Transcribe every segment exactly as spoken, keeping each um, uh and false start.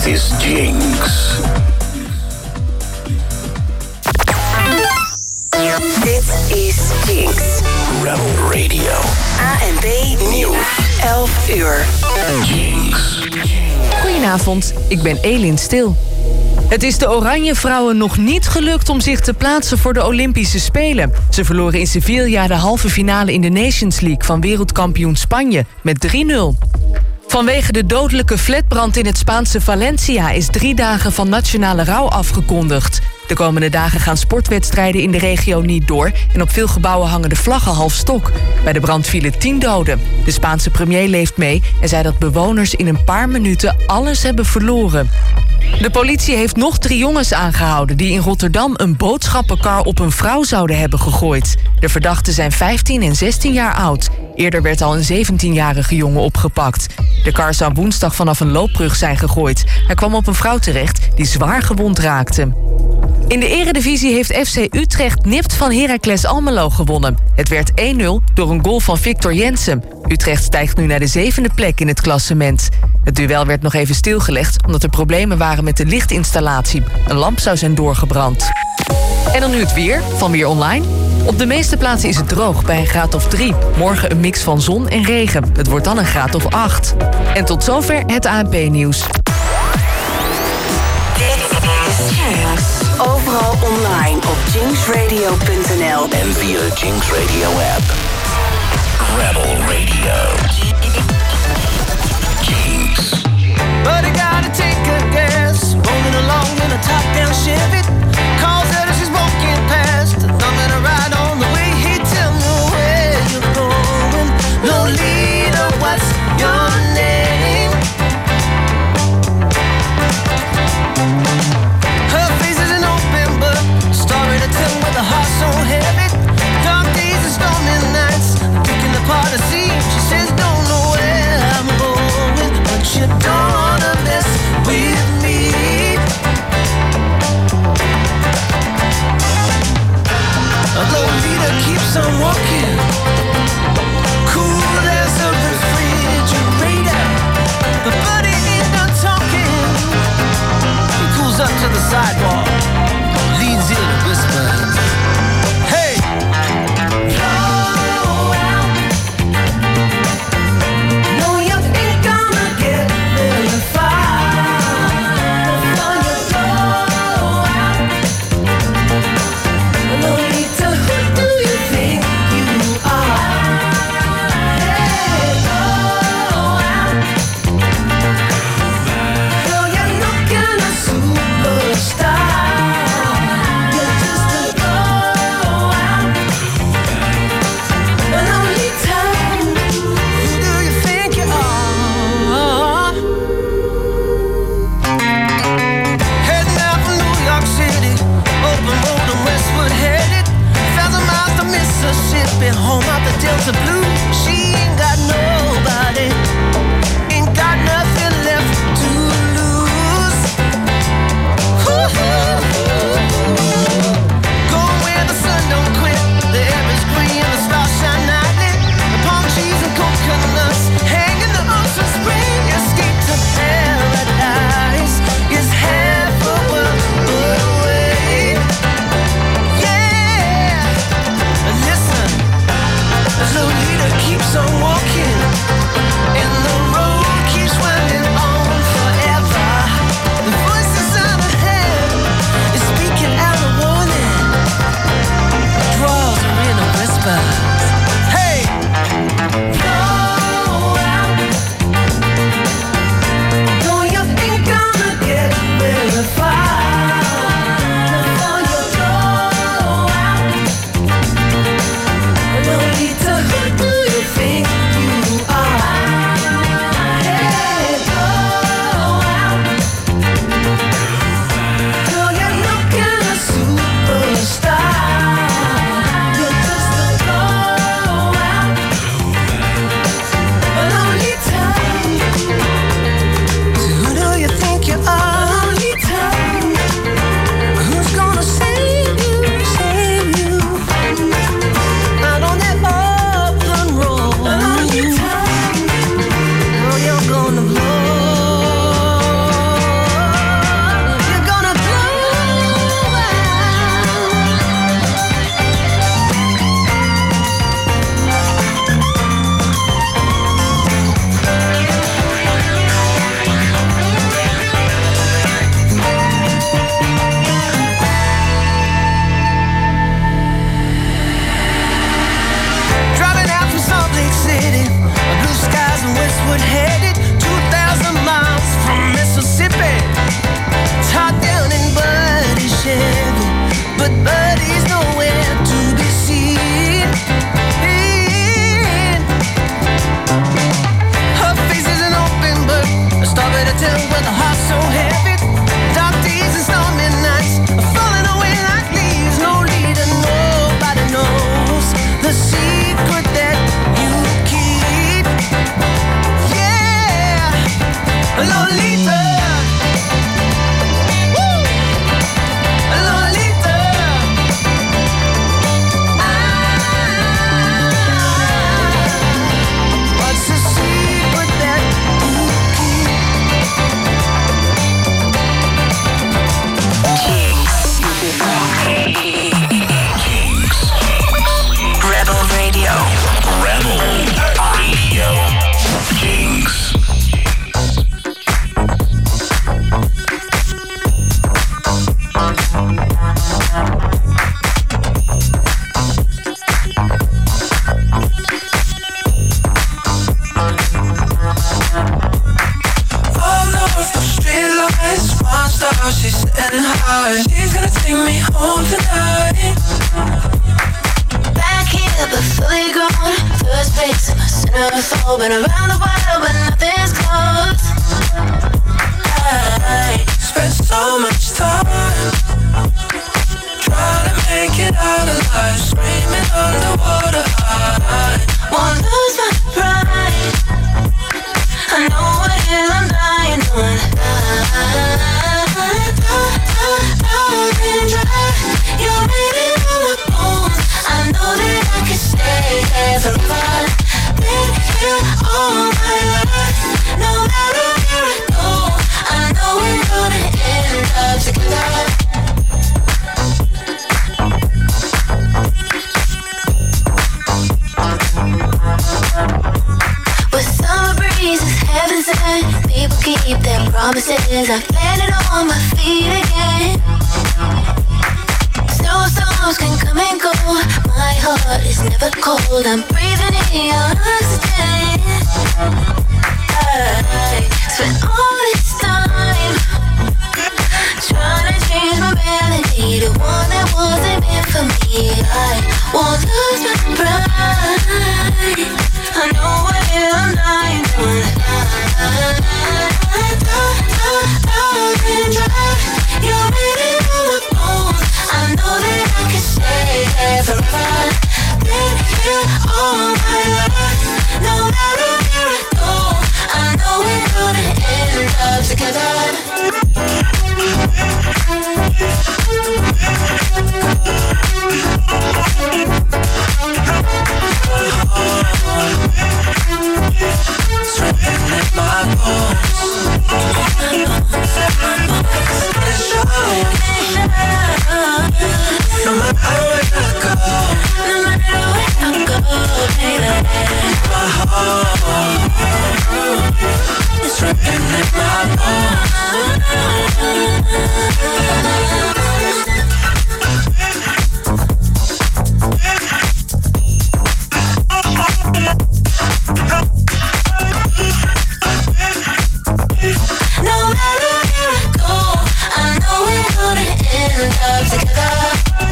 is Jinx. Dit is Jinx. Rebel Radio. A en B Nieuws. elf uur. Jinx. Goedenavond, ik ben Elin Stil. Het is de Oranje Vrouwen nog niet gelukt om zich te plaatsen voor de Olympische Spelen. Ze verloren in Sevilla de halve finale in de Nations League van wereldkampioen Spanje met drie nul. Vanwege de dodelijke flatbrand in het Spaanse Valencia is drie dagen van nationale rouw afgekondigd. De komende dagen gaan sportwedstrijden in de regio niet door en op veel gebouwen hangen de vlaggen half stok. Bij de brand vielen tien doden. De Spaanse premier leeft mee en zei dat bewoners in een paar minuten alles hebben verloren. De politie heeft nog drie jongens aangehouden die in Rotterdam een boodschappenkar op een vrouw zouden hebben gegooid. De verdachten zijn vijftien en zestien jaar oud. Eerder werd al een zeventienjarige jongen opgepakt. De kar zou woensdag vanaf een loopbrug zijn gegooid. Hij kwam op een vrouw terecht die zwaar gewond raakte. In de eredivisie heeft F C Utrecht nipt van Heracles Almelo gewonnen. Het werd één nul door een goal van Victor Jensen. Utrecht stijgt nu naar de zevende plek in het klassement. Het duel werd nog even stilgelegd omdat er problemen waren met de lichtinstallatie. Een lamp zou zijn doorgebrand. En dan nu het weer van Weer Online. Op de meeste plaatsen is het droog bij een graad of drie. Morgen een mix van zon en regen. Het wordt dan een graad of acht. En tot zover het A N P-nieuws. Overal online op jinx radio punt n l En via de Jinx Radio app. Rebel Radio. Jinx. But I gotta take a guess. Rolling along in a top-down Chevy. Calls that she's walking past. Thumbing a ride on the way. He tell me where you're going. Lolita, what's your name? Her face is an open book. Story to tell with a heart so heavy. Dark days and stormy nights. Picking apart a scene. She says don't know where I'm going, but you don't wanna mess with me. A Lolita keeps on walking, cool as a refrigerator. But buddy ain't done talking. He pulls up to the sidewalk, leans in and whispers, hey! Blow out. No, you ain't gonna get very far before you blow out. Lolita, who do you think you are? Hey, blow out. Girl, you're looking a superstar. You're just a blowout. Lolita, who do you think you are? Heading out from New York City, open road and westward headed. Thousand miles to Mississippi, home out the Delta Blues. She ain't got nobody, ain't got nothing left to lose. Woo-hoo. Going where the sun don't quit, the air is green, the stars shine nightly. The palm trees and coconuts hang in the ocean spring. Escape to paradise is half a world away. Yeah, listen, Lolita. never thought, been around the world, but nothing's close. I spent so much time trying to make it out alive, screaming underwater. I won't lose my pride. I know what it is I'm dying on. I've been dry. You're written on my bones. I know that I can stay there forever. Been here all my life. No matter where I go, I know we're gonna end up together. Heaven sent, people keep their promises. I've landed on my feet again. Snowstorms can come and go. My heart is never cold. I'm breathing in your oxygen. I spent all this time trying to change my melody to one that wasn't meant for me. I won't lose my pride. I know what it is I'm dying for. I've been dry. You're written on my bones. I know that I can stay there forever. Been here all my life. No matter where I go, I know we're gonna end up together. Stripping at my bones. It's showing. No matter where I go, no matter where I go, baby. My heart is stripping at my bones. No matter where I go, I know we're gonna end up together.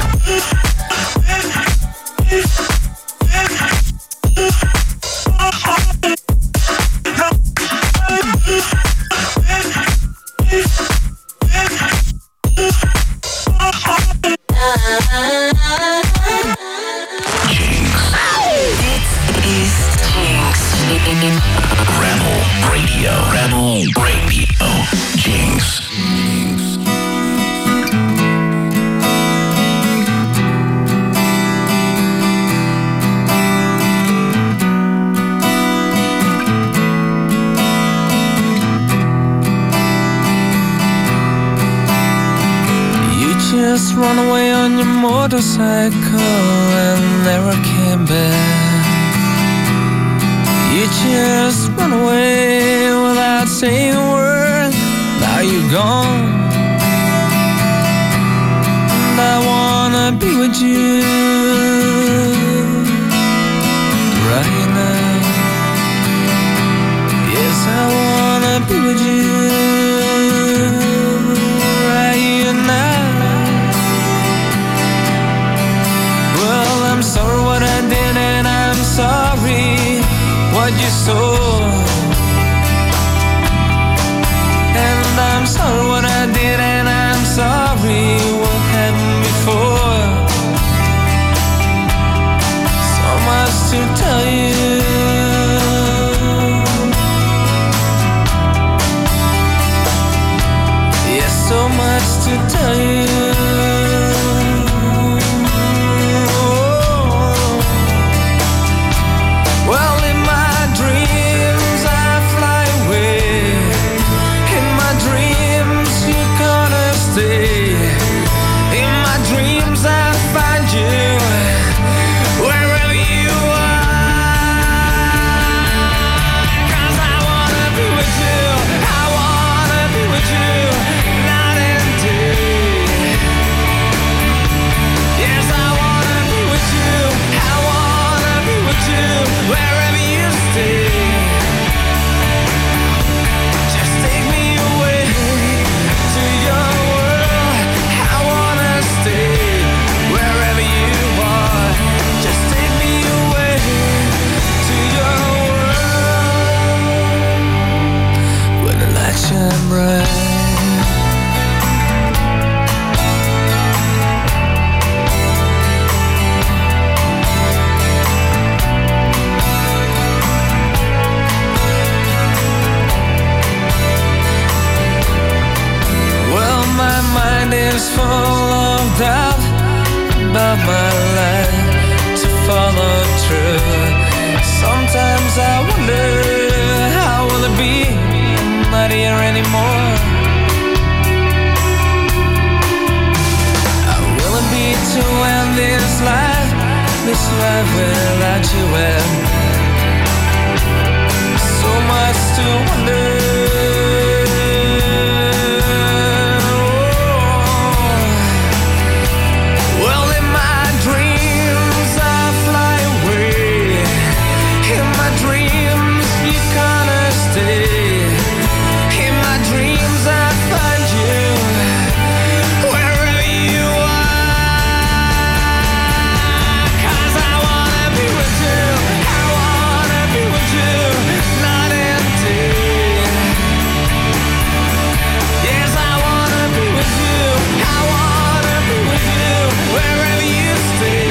Run away on your motorcycle and never came back. You just run away without saying a word. Now you're gone, and I wanna be with you right now. Yes, I wanna be with you right now. I'm sorry what I did and I'm sorry what you saw. And I'm sorry what I did and I'm sorry what happened before. So much to tell you. Yes, so much to tell you. Wherever you are. life without you and so much to wonder. Well, in my dreams I fly away. In my dreams you kinda stay. In my dreams I find you wherever you are. 'Cause I wanna be with you, I wanna be with you, night and day. Yes, I wanna be with you, I wanna be with you, wherever you stay.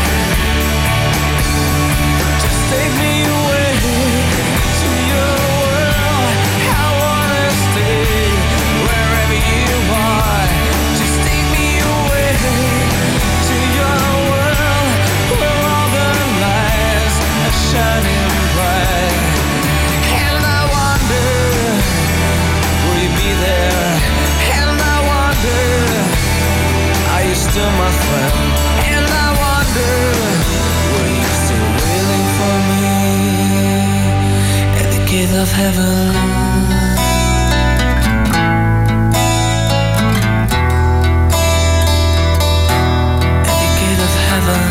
Just take me away to your world, I wanna stay wherever you are. Just take me away to your world, where all the lights are shining bright. And I wonder, will you be there? And I wonder, are you still my friend? And I wonder, were you still waiting for me at the gate of heaven? At the gate of heaven.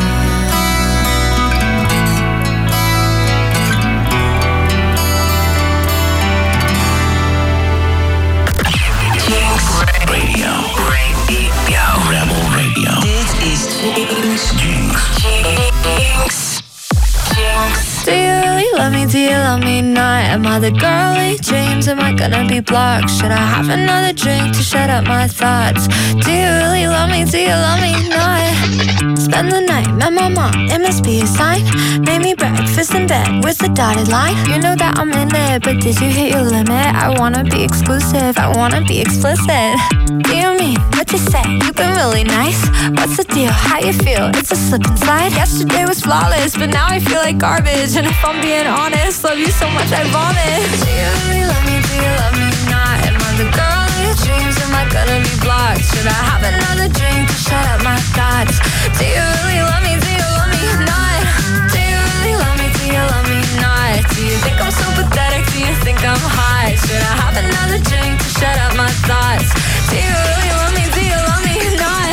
Radio. Radio. Rebel Radio. Dit is Jinx. Jinx. Jinx. Jinx. Do you really love me? Do you love me not? Am I the girly dreams? Am I gonna be blocked? Should I have another drink to shut up my thoughts? Do you really love me? Do you love me not? Spend the night, met my mom, it must be a sign. Made me breakfast in bed, where's the dotted line? You know that I'm in it, but did you hit your limit? I wanna be exclusive, I wanna be explicit. Do you mean what you say? You've been really nice. What's the deal? How you feel? It's a slip and slide. Yesterday was flawless, but now I feel like garbage. And if I'm being honest, love you so much I vomit. Do you really love me? Do you love me not? Am I the girl of your dreams? Am I gonna be blocked? Should I have another drink to shut up my thoughts? Do you really love me? Do you love me not? Do you really love me? Do you love me not? Do you think I'm so pathetic? Do you think I'm hot? Should I have another drink to shut up my thoughts? Do you really love me? Do you love me not?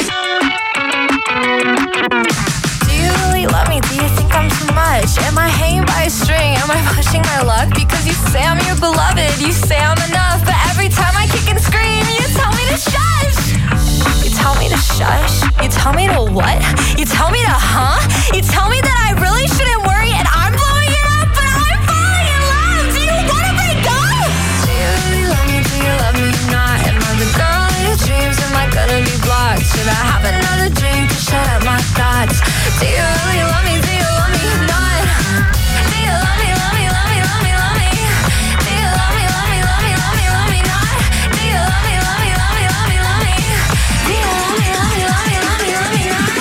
Do you really love me? Do you think I'm too much? Am I hanging by a string? Am I pushing my luck? Because you say I'm your beloved, you say I'm enough, but every time I kick and scream, you tell me to shush. You tell me to shush? You tell me to what? You tell me to huh? You tell me that I really shouldn't worry and I'm blowing it up, but I'm falling in love. Do you want to break up? Do you really love me? Do you love me not? Am I the girl of your dreams? Am I gonna be blocked? Should I have another drink to shut up my thoughts? Do you really love me? Do you love me not? Do you love me, love me, love me, love me, love me? Do you love me, love me, love me, love me, love me not? Do you love me, love me, love me, love me, love me? Do you love me, love me, love me, love me, love me not?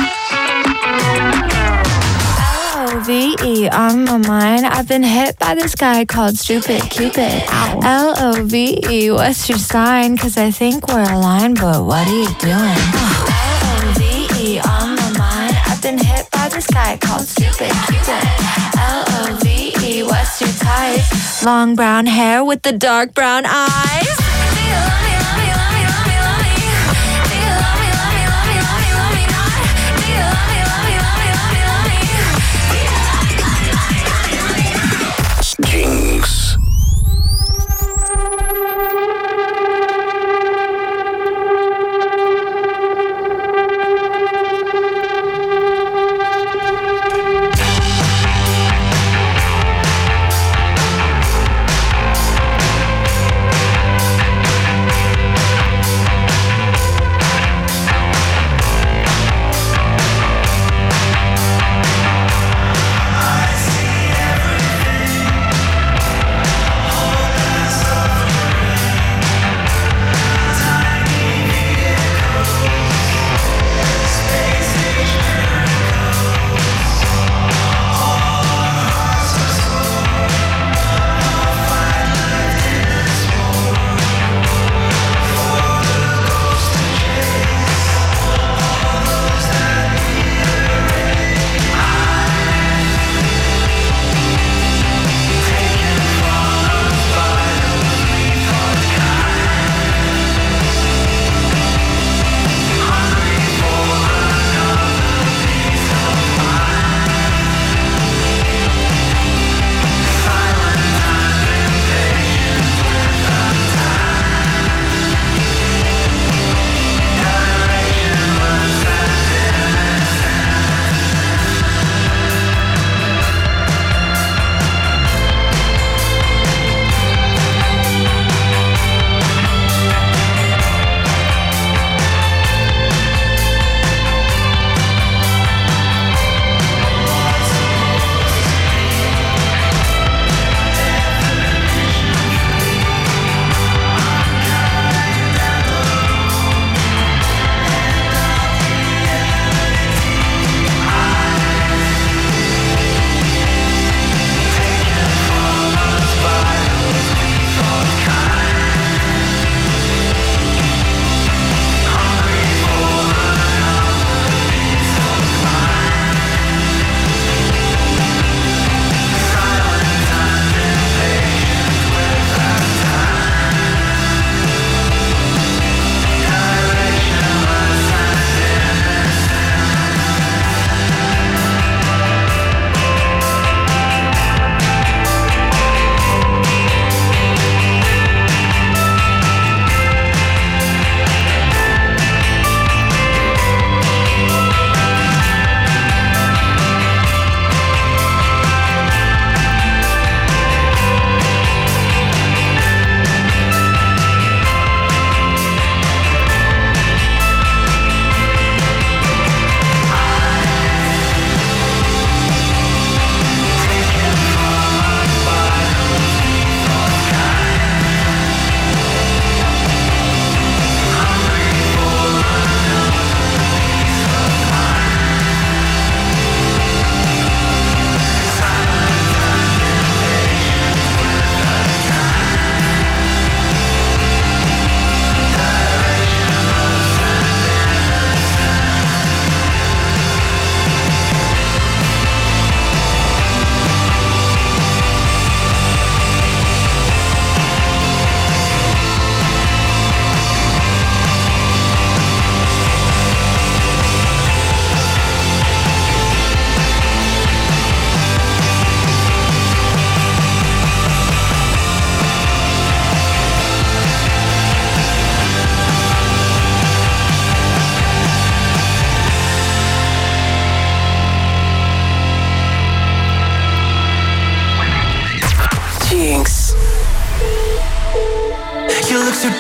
L O V E on my mind. I've been hit by this guy called Stupid Cupid. L O V E, what's your sign? Cause I think we're aligned, but what are you doing? L O V E on my mind. I've been hit by this guy called Stupid Cupid. L O V E, what's your type? Long brown hair with the dark brown eyes. Do you love me, love me, love me, love me, love me? Do you love me, love me, love me, love me, love me not? Do you love me, love me, love me, love me, love me? Do you love me, love me, love me, love me, love me? Jinx.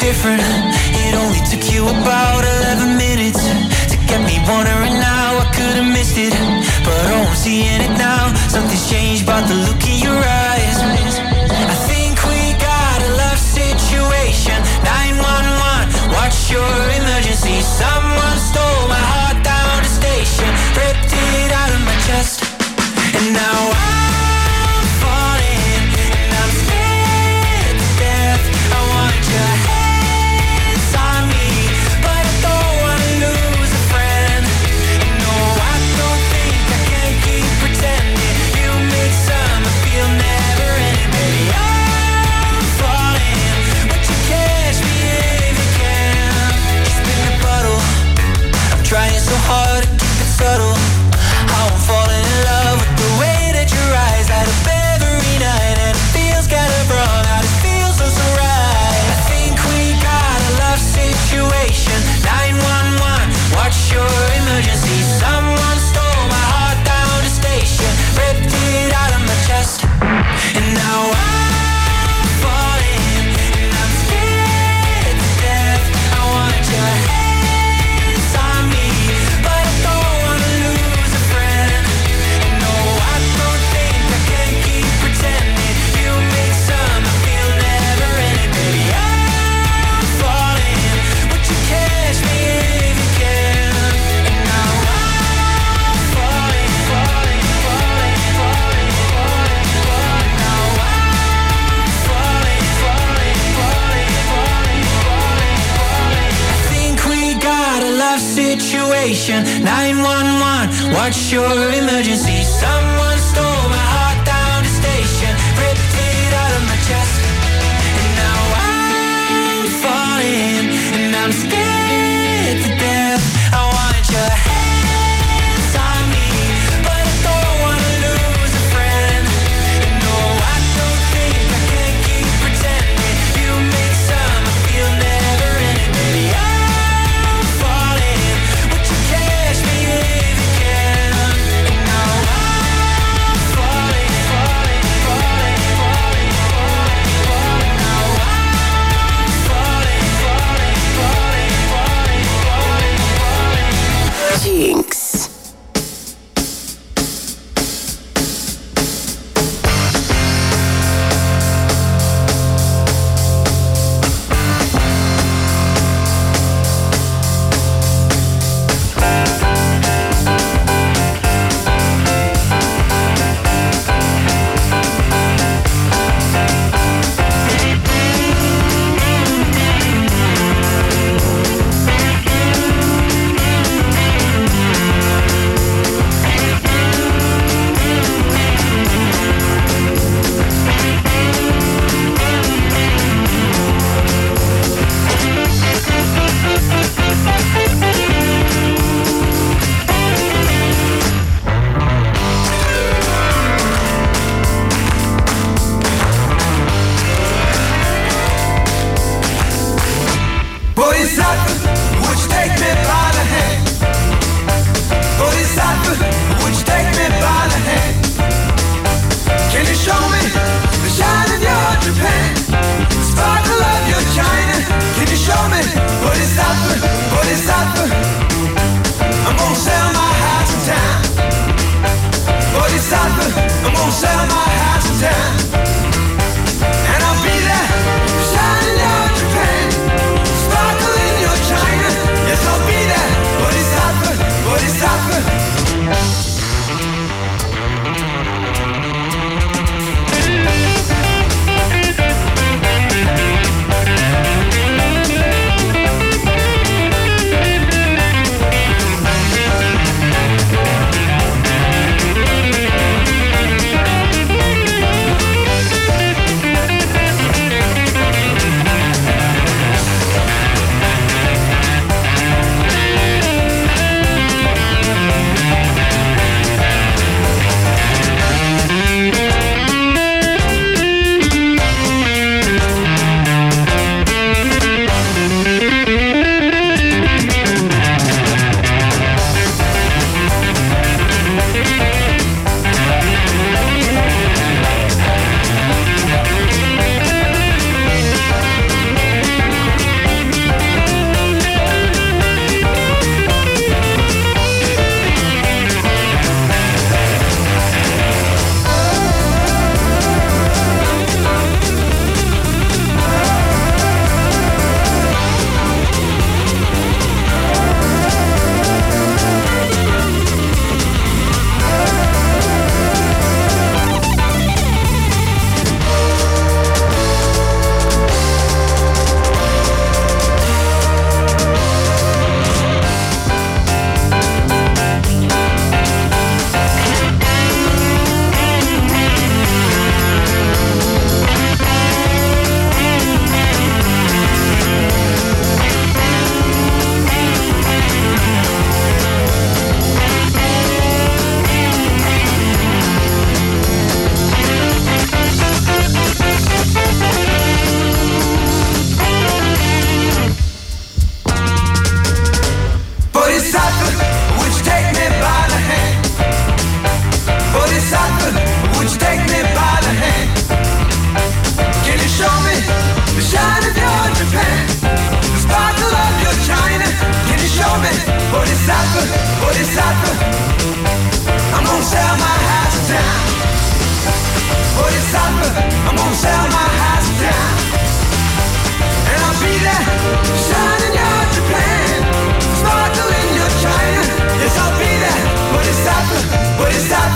different. It only took you about eleven minutes to get me wondering now. I could have missed it, but oh, I'm seeing it now. Something's changed about the look in your eyes. I think we got a love situation. nine one one, what's your emergency? Someone stole my heart down the station, ripped it out of my chest, and now I'm falling, and I'm scared to death. I want your hands on me, but I don't wanna lose a friend. And no, I don't think I can keep pretending. You make summer feel never ending, baby. I'm falling, would you catch me if you can? Just spin the bottle. I'm trying so hard to keep it subtle. How I'm falling in love with the way that your eyes light up every night, and it feels kind of wrong, how it feels so, so right. I think we got a love situation. nine one one, what's your emergency? Someone stole my heart down the station, ripped it out of my chest, and now I'm falling, and I'm scared to death. I want your hands on me, but I don't wanna lose a friend. And no, I don't think I can keep pretending. You make summer feel never ending, baby. I'm falling, would you catch me if you can? And now I'm falling, falling, falling, falling, falling, falling. Now I'm falling, falling, falling, falling, falling, falling. I think we got a love situation. nine one one, what's your emergency? Someone stole my heart down the station, ripped it out of my chest, and now I'm falling, and I'm scared to death. I want your hands on me, but I don't wanna lose a friend. And no, I don't think I can keep pretending. You make summer feel never ending, baby. I'm falling, would you catch me if you can? And now I'm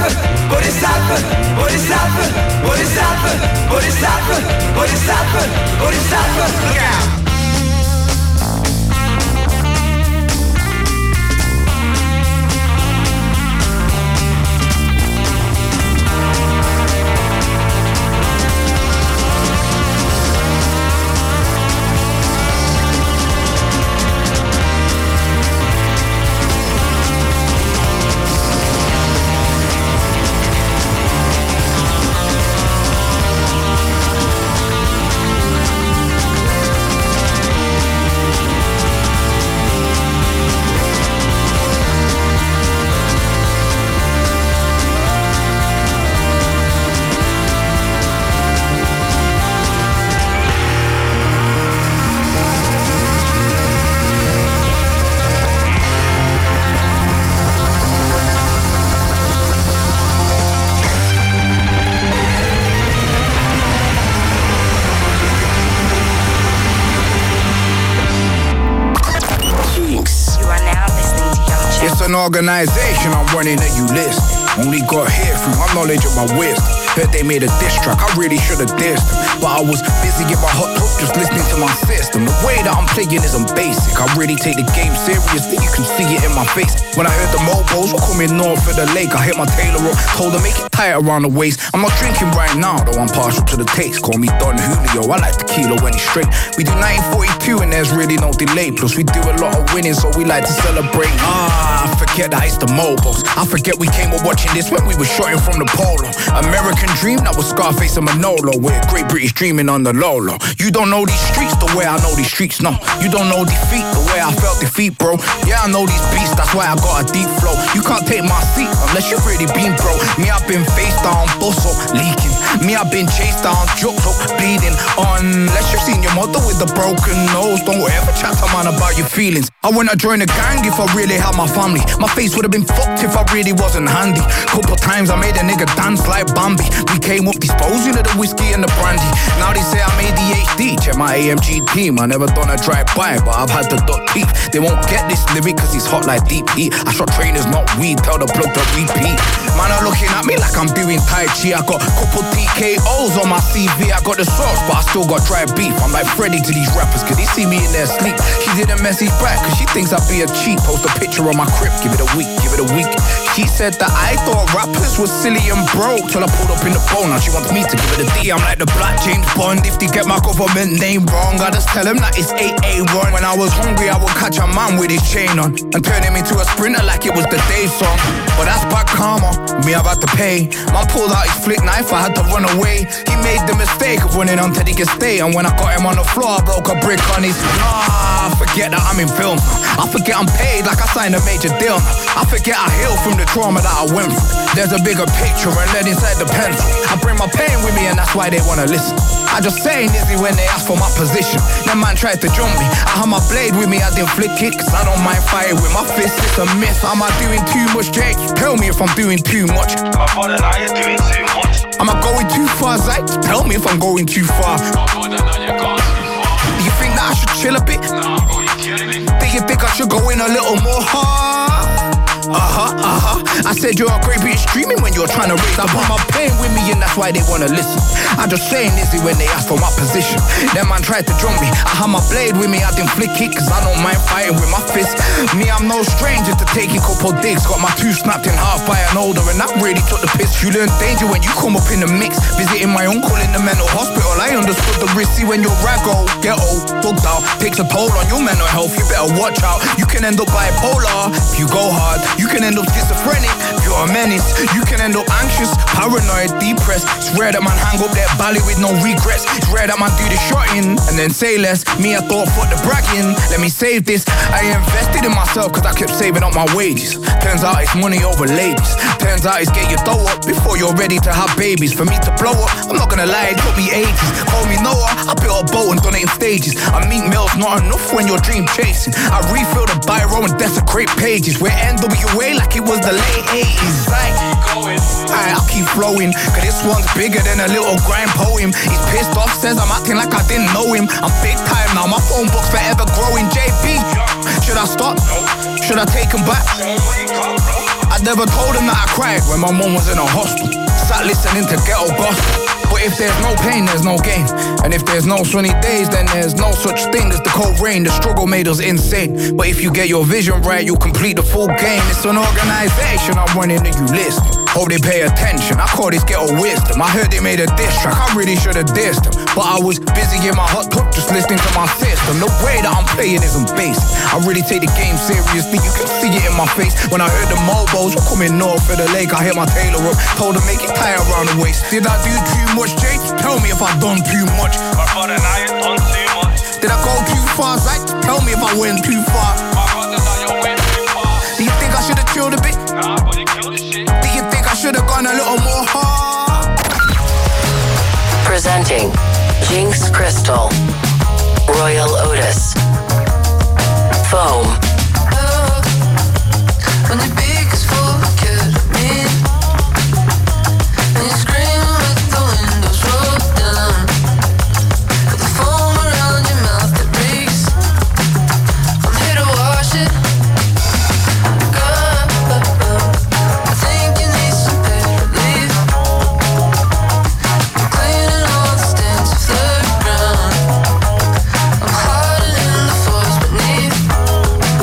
Bodhisattva, Bodhisattva, Bodhisattva, Bodhisattva, Bodhisattva, Bodhisattva, Bodhisattva. Look out. An organization I'm running that you list. Only got here through my knowledge of my wisdom. Heard they made a diss track, I really should've dissed them. But I was busy getting my hot top just listening to my system. The way that I'm playing isn't basic. I really take the game seriously, you can see it in my face. When I heard the Mobos were coming north of the lake, I hit my tailor up, told her make it tight around the waist. I'm not drinking right now, though I'm partial to the taste. Call me Don Julio, I like tequila when it's straight. We do nineteen forty-two and there's really no delay. Plus we do a lot of winning, so we like to celebrate. Ah, I forget that it's the Mobos. I forget we came up watching this when we were shooting from the polo. American dream, that was Scarface and Manolo. We're Great British dreaming on the low-low. You don't know these streets the way I know these streets, no. You don't know defeat the way I felt defeat, bro. Yeah, I know these beats, that's why I got a deep flow. You can't take my seat unless you've really been, bro. Me, I've been face down, bosso, leaking. Me, I've been chased down, jokes up, bleeding. Unless you've seen your mother with a broken nose, don't ever chat to man about your feelings. I wouldn't join a gang if I really had my family. My face would have been fucked if I really wasn't handy. Couple times I made a nigga dance like Bambi. We came up disposing of the whiskey and the brandy. Now they say I'm A D H D, check my A M G team. I never done a drive-by, but I've had the duck teeth. They won't get this lyric cause it's hot like deep heat. I shot trainers, not weed, tell the plug to repeat. Man are looking at me like I'm doing Tai Chi. I got couple T K Os on my C V. I got the sauce, but I still got dry beef. I'm like Freddy to these rappers cause they see me in their sleep. She didn't message back cause she thinks I'd be a cheat. Post a picture on my crib, give it a week, give it a week. She said that I thought rappers was silly and broke till I pulled up in the phone. Now she wants me to give it a D. I'm like the black James Bond. If they get my government name wrong, I just tell them that it's eight A one. When I was hungry, I would catch a man with his chain on and turn him into a sprinter like it was the Dave song. But that's bad karma, me I've had to pay. Man pulled out his flick knife, I had to run away. He made the mistake of running until he could stay. And when I got him on the floor, I broke a brick on his. Nah, I forget that I'm in film. I forget I'm paid like I signed a major deal. I forget I healed from the trauma that I went through. There's a bigger picture and let inside the pencil. I bring my pain with me and that's why they wanna listen. I just say Nizzy when they ask for my position. That man tried to jump me. I had my blade with me, I didn't flick it cause I don't mind fighting with my fists. It's a myth. Am I doing too much, Jake? Tell me if I'm doing too much. My brother, now you're doing too much. Am I going too far, Zach? Tell me if I'm going too far. My brother, now you're going too far. Do you think that I should chill a bit? Nah, bro, you killing me. Do you think I should go in a little more hard? Uh-huh, uh-huh. I said you're a great bitch streaming when you're trying to raise. I put my pain with me and that's why they wanna listen. I just say Nizzy when they ask for my position. That man tried to jump me. I had my blade with me, I didn't flick it cause I don't mind fighting with my fist. Me, I'm no stranger to taking couple digs. Got my two snapped in half by an older and that really took the piss. You learn danger when you come up in the mix. Visiting my uncle in the mental hospital, I understood the risk. See when you're raggo, ghetto, bugged out, takes a toll on your mental health. You better watch out. You can end up bipolar if you go hard. You can end up schizophrenic, you're a menace. You can end up anxious, paranoid, depressed. It's rare that man hang up their belly with no regrets. It's rare that man do the shotting and then say less. Me, I thought for the bragging, let me save this. I invested in myself cause I kept saving up my wages. Turns out it's money over ladies. Turns out it's get your dough up before you're ready to have babies. For me to blow up, I'm not gonna lie, it took me ages. Call me Noah, I built a boat and done it in stages. A meat mill's not enough when you're dream chasing. I refill the biro and desecrate pages. We're N W A like it was the late eighties. Like, keep going. Alright, I'll keep flowing, cause this one's bigger than a little grime poem. He's pissed off, says I'm acting like I didn't know him. I'm big time now, my phone book's forever growing. J B, should I stop? Should I take him back? I never told them that I cried when my mom was in a hostel. Sat listening to ghetto gospel. But if there's no pain, there's no gain. And if there's no sunny days, then there's no such thing as the cold rain. The struggle made us insane. But if you get your vision right, you'll complete the full game. It's an organization I'm running and you listen. Hope they pay attention. I call this ghetto wisdom. I heard they made a diss track. I really should have dissed them. But I was busy in my hot tub just listening to my system. The way that I'm playing isn't basic. I really take the game seriously. You can see it in my face. When I heard the mobos were coming north of the lake, I hit my tailor up. Told her make it tight around the waist. Did I do too much, Jake? Tell me if I done too much. My brother and I ain't done too much. Did I go too far, right? Tell me if I went too far. My brother and I went too far. Do you think I should've chilled a bit? Nah, but you killed the shit. Do you think I should've gone a little more hard? Presenting Jinx Crystal, Royal Otis, Foam. When the beat is full, get me. And you scream with the windows rolled down. With the foam around your mouth that breaks. I'm here to wash it. Girl, I think you need some pain relief. I'm cleaning all the stains off the ground. I'm hiding in the forest beneath.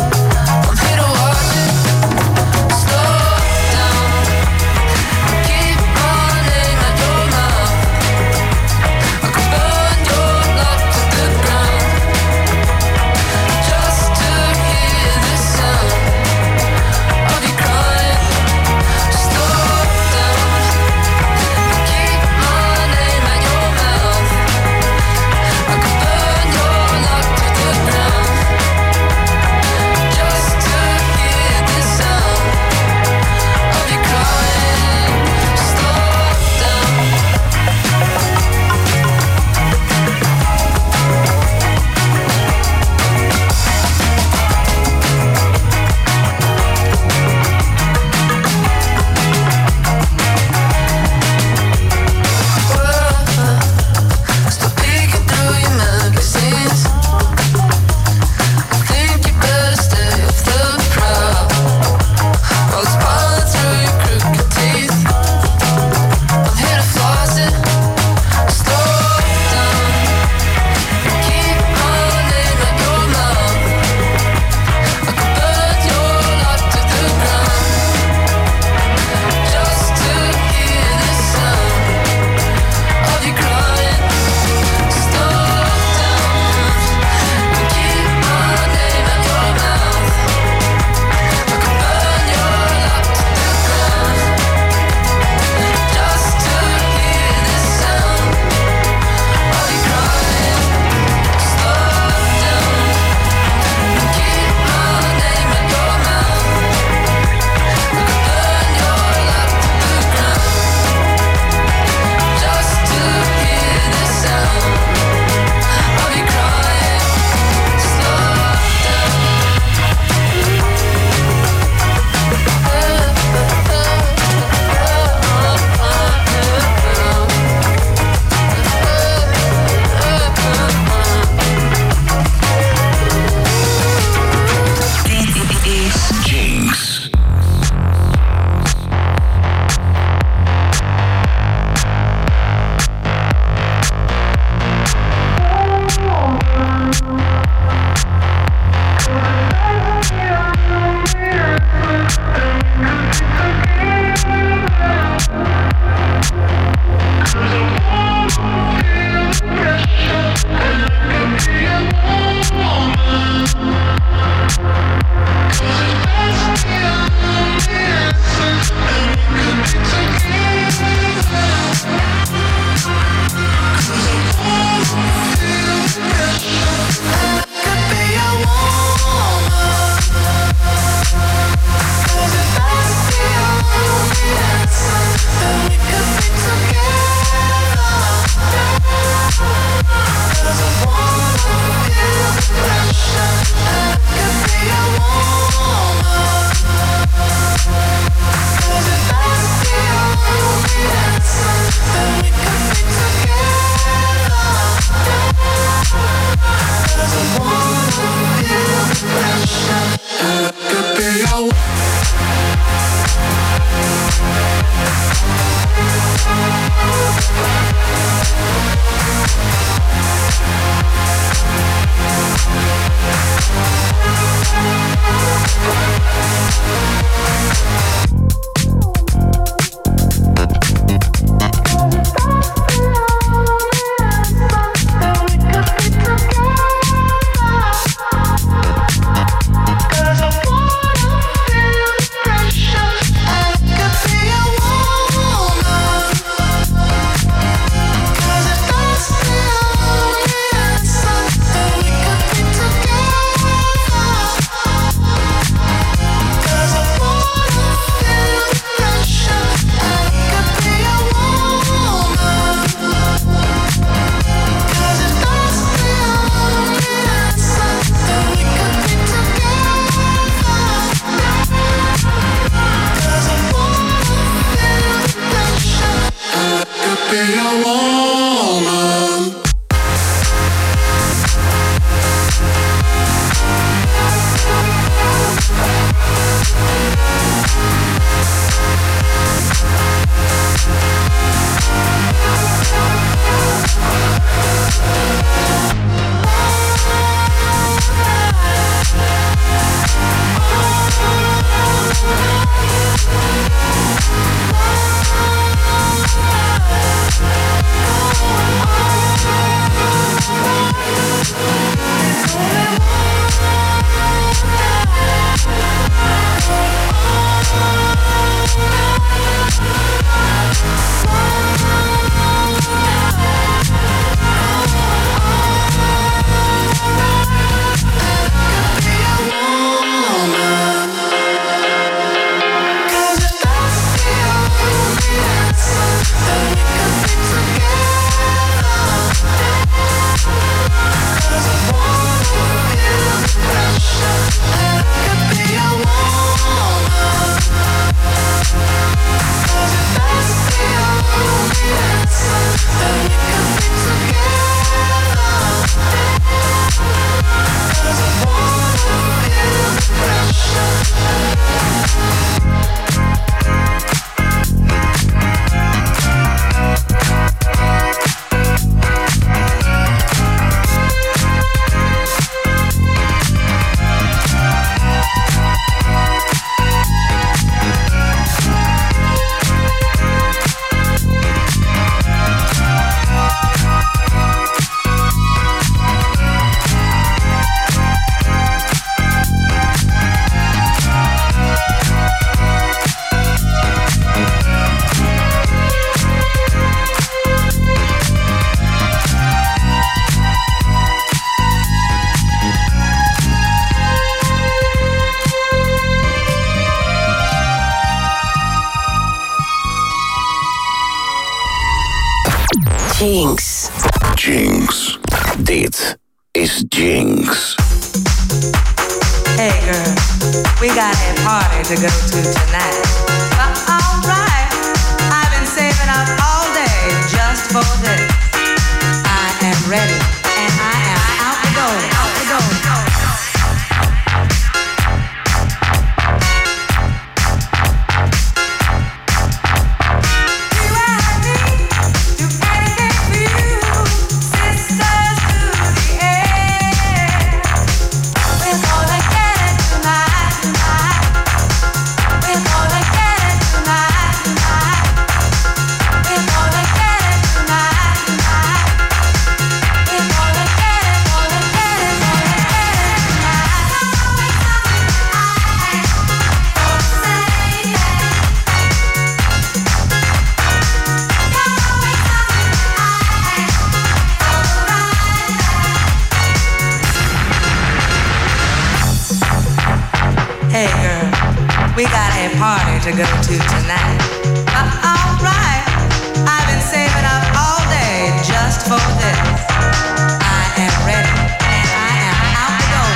Jinx. Jinx. Dit is Jinx. Hey girl, we got a party to go to tonight. But alright, I've been saving up all day just for this. I am ready and I am out the door, out the door. We got a party to go to tonight. But alright, I've been saving up all day just for this. I am ready and I am out the door.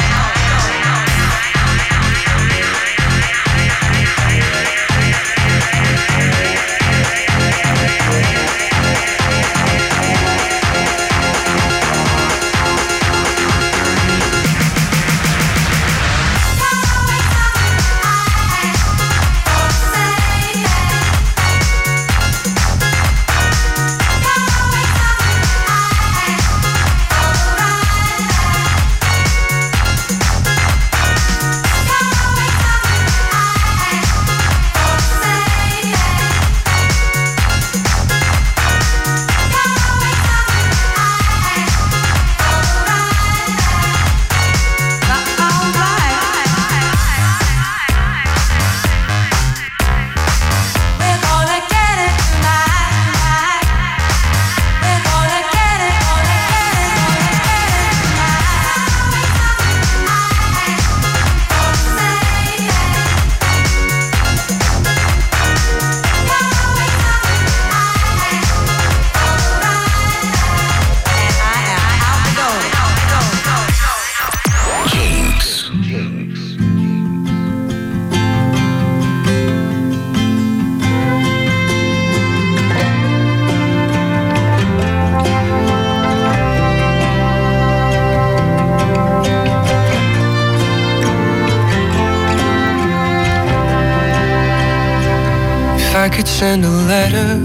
I could send a letter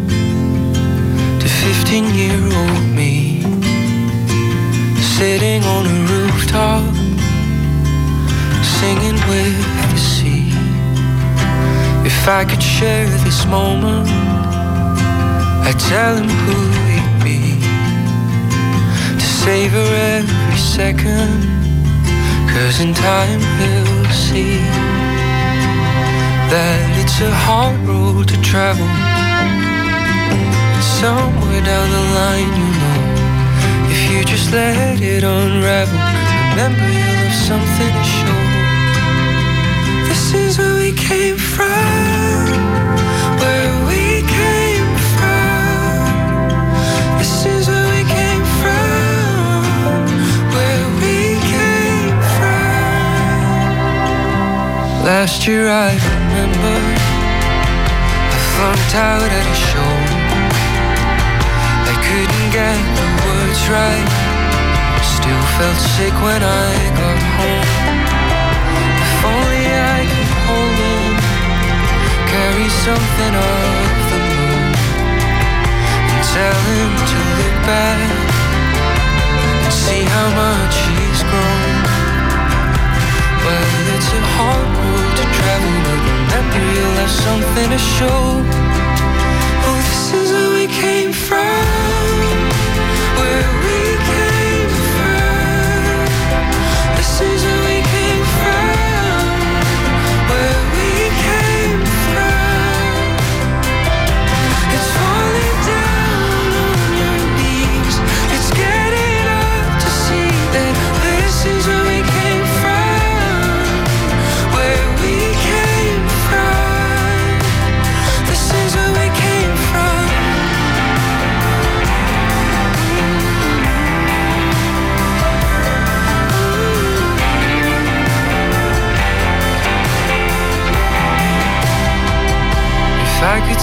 to fifteen-year-old me, sitting on a rooftop, singing with the sea. If I could share this moment, I'd tell him who he'd be, to savor every second, 'cause in time he'll see that it's a hard road to travel. Somewhere down the line, you know, if you just let it unravel, remember you'll have something to show. This is where we came from, where we came from. This is where we came from, where we came from. Last year I remember I flunked out at a show. I couldn't get the words right, still felt sick when I got home. If only I could hold him, carry something of the moon, and tell him to look back and see how much he's grown. Well, it's a hard road to travel, but remember you'll have something to show. Oh, this is where we came from, where we came from. This is where we came from, where we came from. It's falling down on your knees, it's getting up to see that this is where we came from, where we came from. This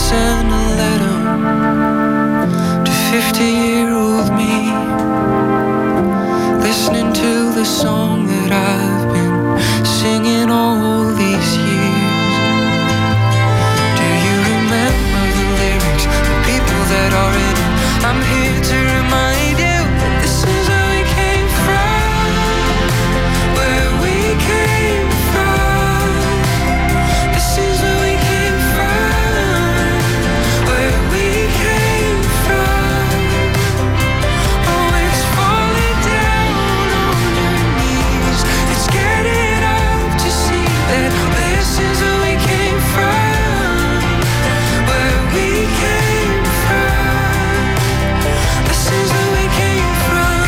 send a letter to fifty-year-old me, listening to the song that I've been singing all these years. Do you remember the lyrics, the people that are in it? I'm here to remind you that this is where we came from, where we came from. This is where we came from, where we came from. Oh, it's falling down on your knees, it's getting up to see that this is where we came from, where we came from. This is where we came from.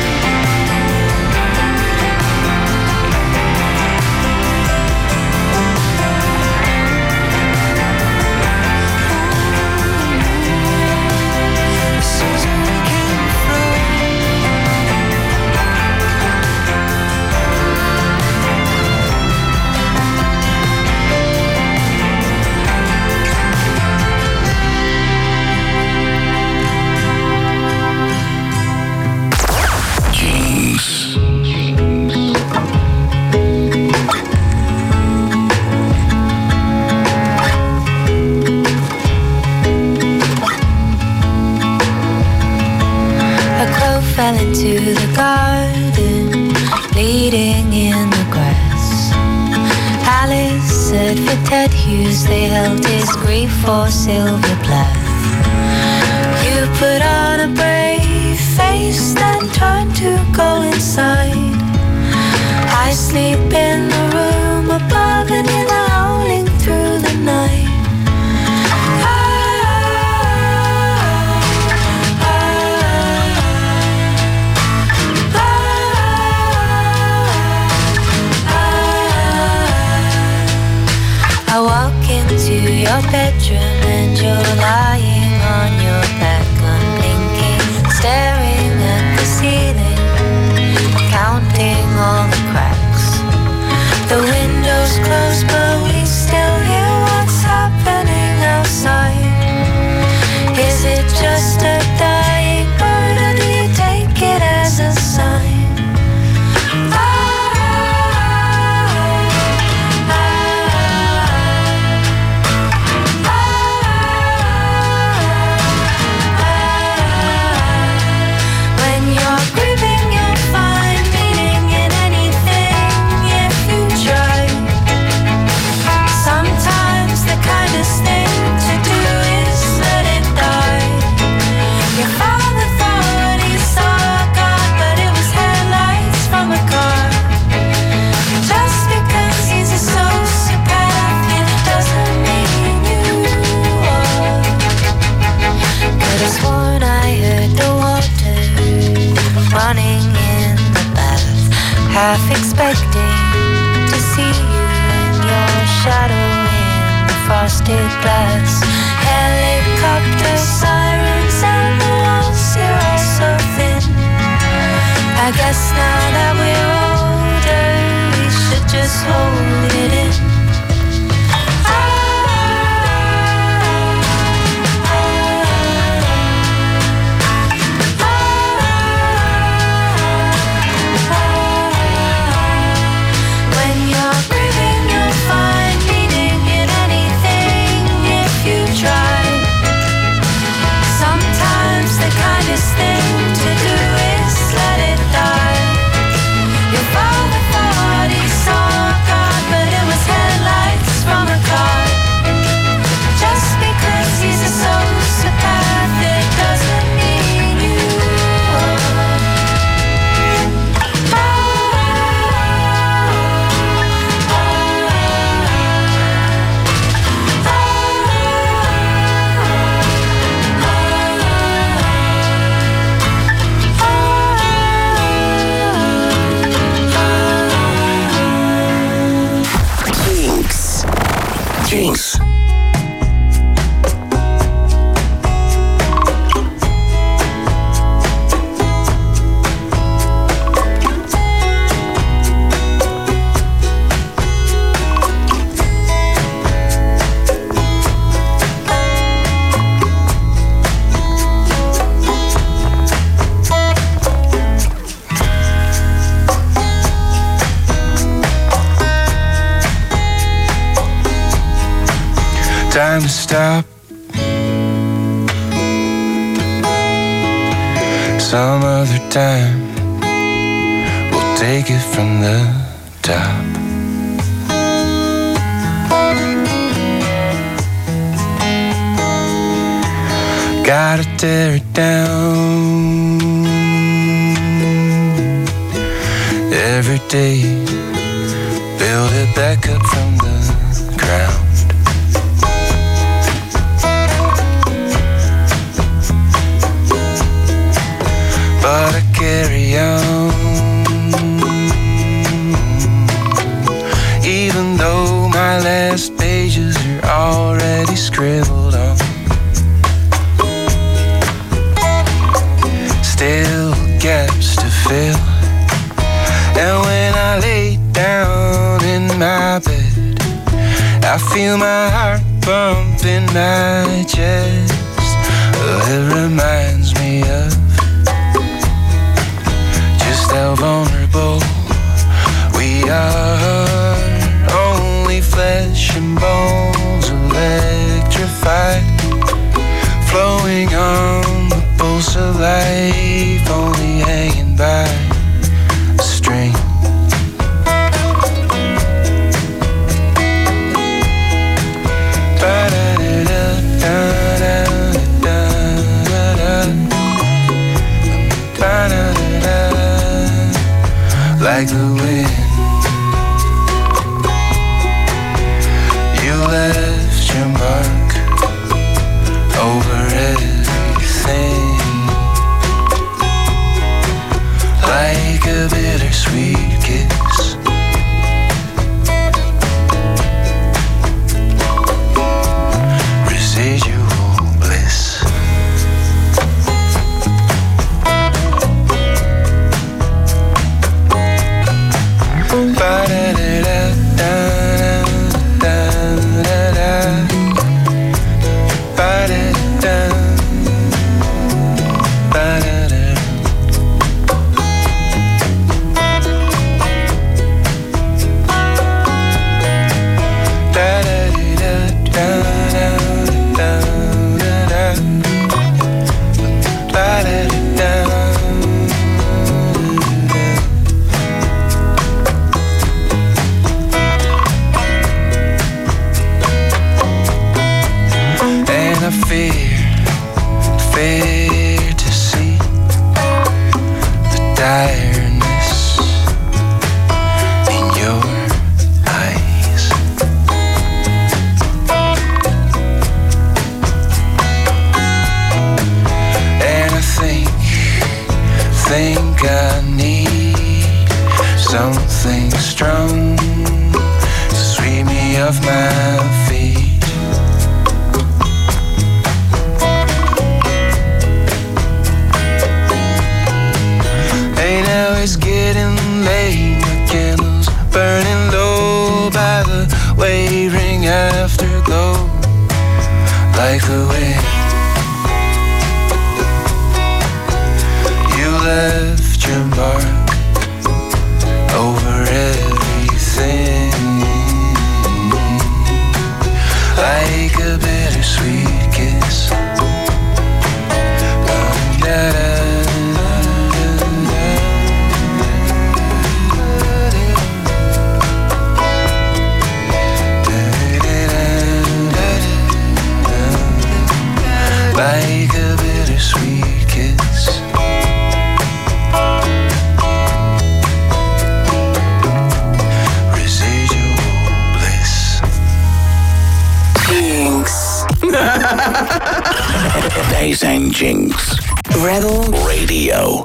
This is where we came from. Jinx. A crow fell into the garden, bleeding in the grass. Alice said for Ted Hughes they held his grief for Sylvia Plath. You put on a brave face, then turned to go inside. I sleep in the room above and hear the howling through the night. I walk into your bedroom and you're lying on your back, unblinking, staring at the ceiling, counting all the cracks. The windows closed, but we still hear what's happening outside. Is it just a dying bird, or do you take it as a sign? When you're grieving, you'll find meaning in anything if you try. time to stop. Some other time we'll take it from the top. Gotta tear it down every day, build it back up from the ground. But I carry on, even though my last pages are already scribbled on. Still gaps to fill, and when I lay down in my bed, I feel my heart pump in my chest. Oh, it reminds me of just how vulnerable we are. Only flesh and bones, electrified, flowing on the pulse of life, only hanging by a string. Like the wind, you left your mark over everything, like a bittersweet kiss. Residual bliss. Wij zijn Jinx. Rebel Radio.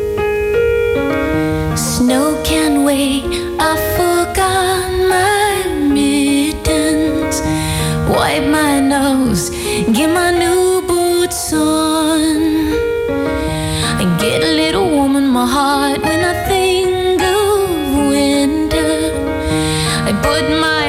Snow can wait, I forgot my heart when I think of winter. I put my